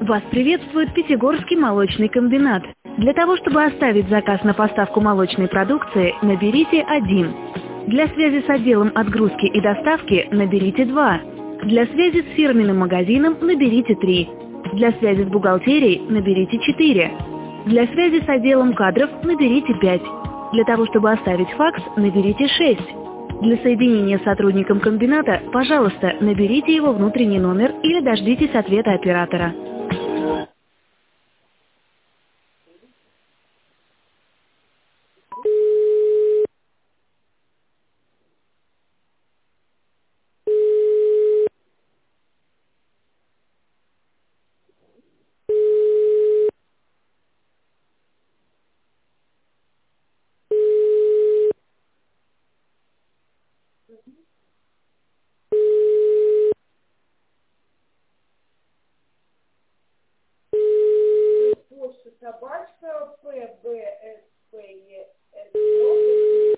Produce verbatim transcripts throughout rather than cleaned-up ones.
Вас приветствует Пятигорский молочный комбинат. Для того, чтобы оставить заказ на поставку молочной продукции, наберите один. Для связи с отделом отгрузки и доставки наберите два. Для связи с фирменным магазином наберите три. Для связи с бухгалтерией наберите четыре. Для связи с отделом кадров наберите пять. Для того, чтобы оставить факс, наберите шесть. Для соединения с сотрудником комбината, пожалуйста, наберите его внутренний номер или дождитесь ответа оператора. Собачка П Б С П Е С.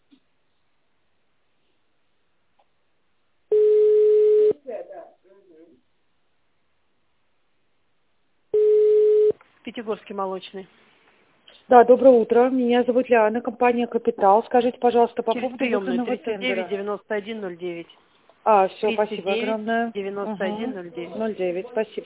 Пятигорский молочный. Да, доброе утро. Меня зовут Лиана, компания «Капитал». Скажите, пожалуйста, по Через поводу приемную выходного тридцать девять тендера. девяносто один ноль девять. А, все, тридцать спасибо девять огромное. девяносто один ноль девять. ноль девять, спасибо.